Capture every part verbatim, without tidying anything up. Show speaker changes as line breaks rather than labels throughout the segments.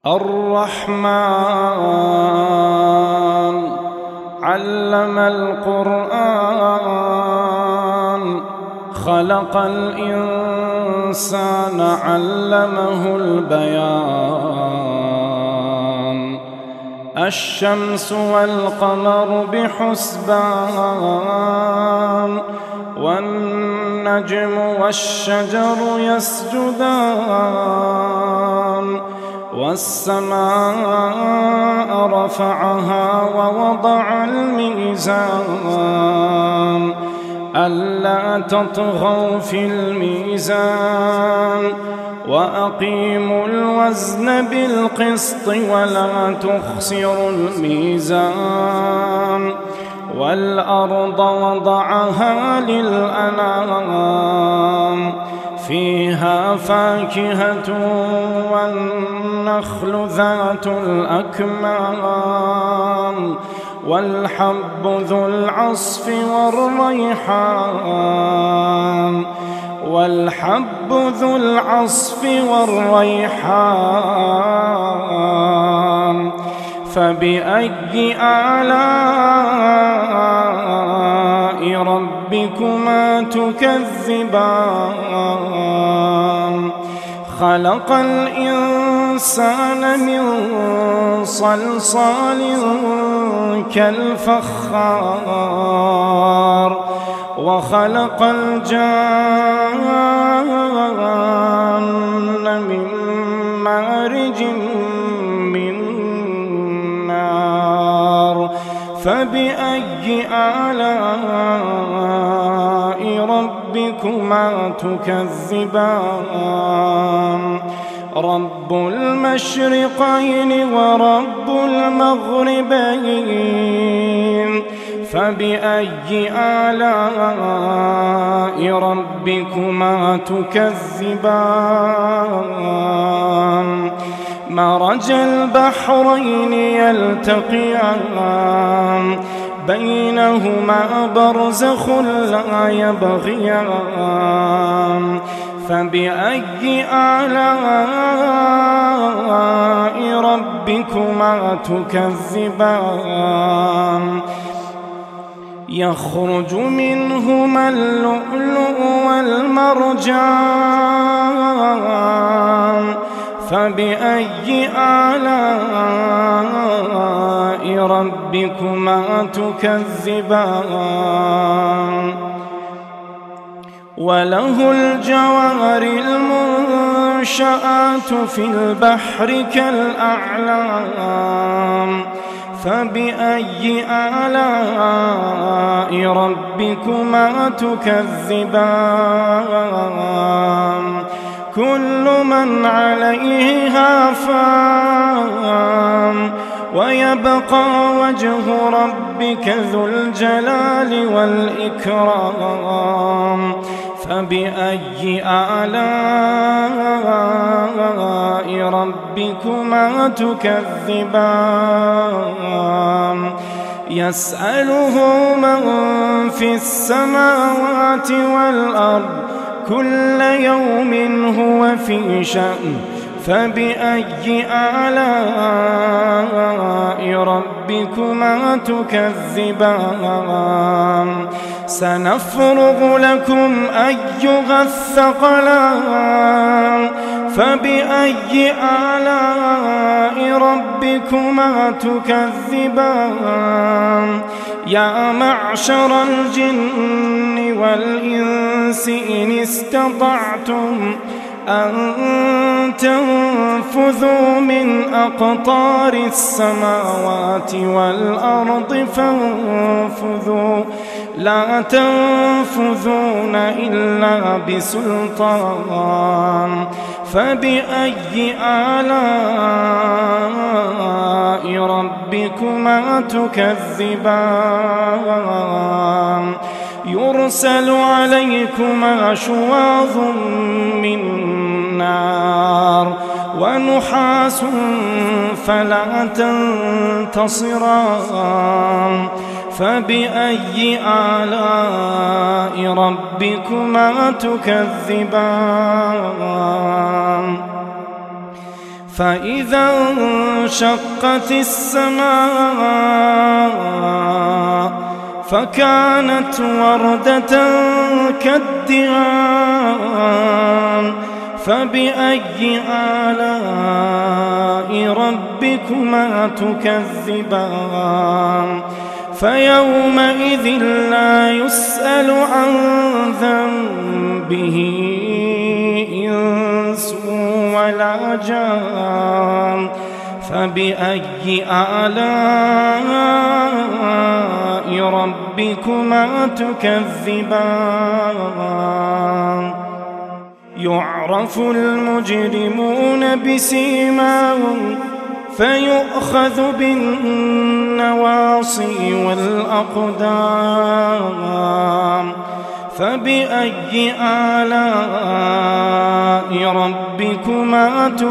الرحمن علم القرآن خلق الإنسان علمه البيان الشمس والقمر بحسبان والنجم والشجر يسجدان والسماء رفعها ووضع الميزان ألا تطغوا في الميزان وأقيموا الوزن بالقسط ولا تخسروا الميزان والأرض وضعها للأنام فيها فاكهة والنخل ذات الأكمام والحب ذو العصف والريحان والحب ذو العصف والريحان فبأي آلاء ربكما تكذبان خلق الإنسان من صلصال كالفخار وخلق الجان من مارج من نار فبأي آلاء ربكما تكذبان رب المشرقين ورب المغربين فبأي آلاء ربكما تكذبان مرج البحرين يلتقيان بينهما برزخ لا يبغيان فبأي آلاء ربكما تكذبان يخرج منهما اللؤلؤ والمرجان فبأي آلاء ربكما تكذبان وله الجوار المنشآت في البحر كالأعلام فبأي آلاء ربكما تكذبان كل من عليها فان ويبقى وجه ربك ذو الجلال والإكرام فبأي آلاء ربكما تكذبان يسأله من في السماوات والأرض كل يوم هو في شأن فبأي آلاء ربكما تكذبان سنفرغ لكم أيها الثقلان فبأي آلاء ربكما تكذبان يا معشر الجن والإنس إن استطعتم أن تنفذوا من أقطار السماوات والأرض فانفذوا لا تنفذون إلا بسلطان فبأي آلاء ربكما تكذبان يرسل عليكما شواظ من نار ونحاس فلا تنتصران فبأي آلاء ربكما تكذبان فإذا انشقت السماء فكانت وردة كالدهان فبأي آلاء ربكما تكذبان فيومئذ لا يسأل عن ذنبه إنس ولا جان فبأي آلاء ربكما تكذبان يعرف المجرمون بسيماهم فيؤخذ بالنواصي والأقدام فبأي آلاء ربكما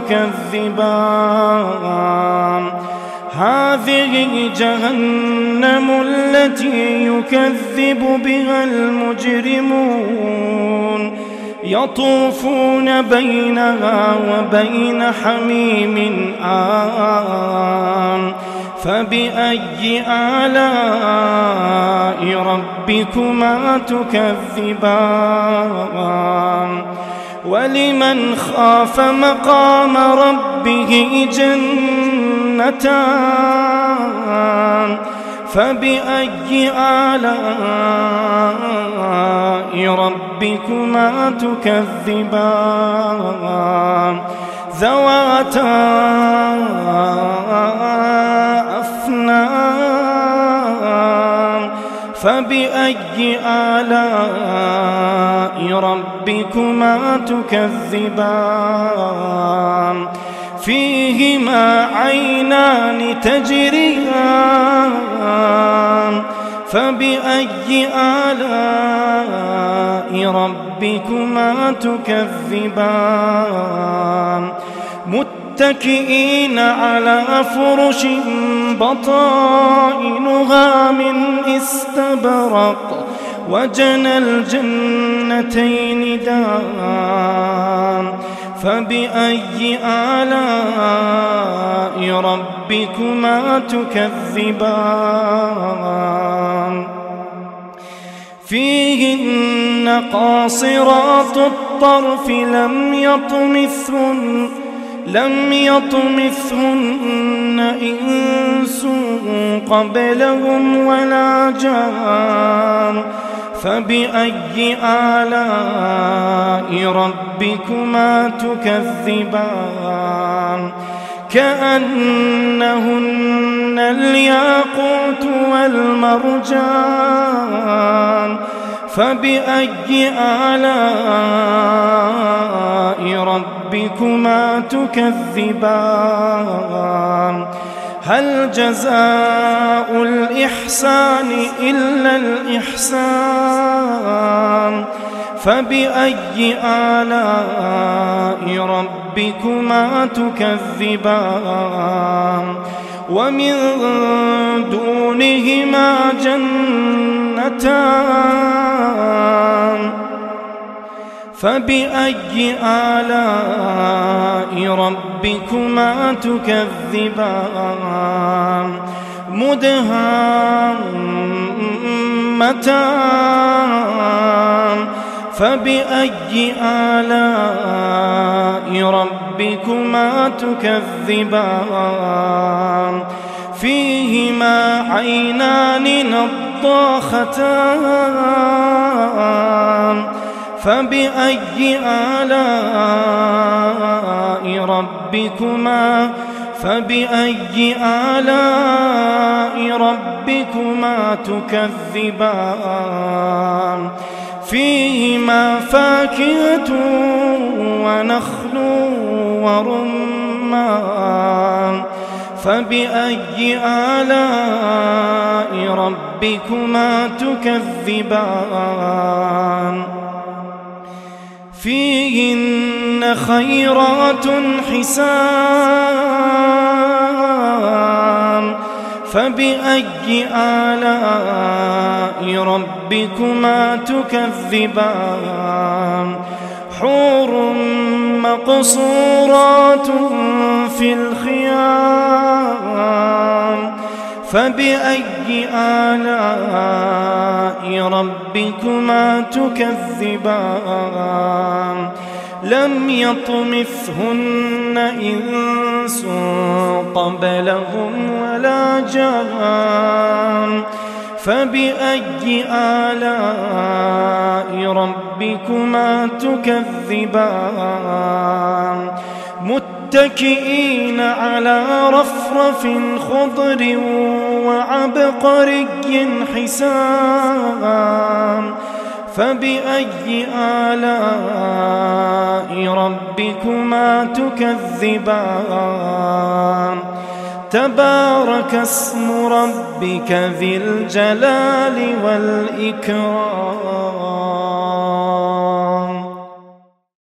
تكذبان هذه جهنم التي يكذب بها المجرمون يطوفون بينها وبين حميم آن فبأي آلاء ربكما تكذبان ولمن خاف مقام ربه جنتان فبأي آلاء ربكما تكذبان ذواتا أفنان فبأي آلاء ربكما تكذبان فيهما عينان تجريان فبأي آلاء ربكما تكذبان متكئين على فرش بطائنها من استبرق وجنى الجنتين دان فبأي آلاء ربكما تكذبان فيهن قاصرات الطرف لم يطمثهن لم يطمثهن إنس قبلهم ولا جان فبأي آلاء ربكما تكذبان كأنهن الياقوت والمرجان فبأي آلاء ربكما تكذبان هل جزاء الإحسان إلا الإحسان فبأي آلاء ربكما تكذبان ومن دونهما جنتان فبأي آلاء ربكما تكذبان مدهامتان فبأي آلاء ربكما تكذبان فيهما عينان نضاختان فبأي آلاء ربكما فبأي آلاء ربكما تكذبان فيهما فاكهة ونخل ورمان فبأي آلاء ربكما تكذبان فيهن خيرات حسان فبأي آلاء ربكما تكذبان حور مقصورات في الخيام فبأي آلاء ربكما تكذبان لم يطمثهن إنس قبلهم ولا جان فبأي آلاء ربكما تكذبان متكئين على رفرف خضر وعبقري حسان فبأي آلاء ربكما تكذبان تبارك اسم ربك ذي الجلال والإكرام.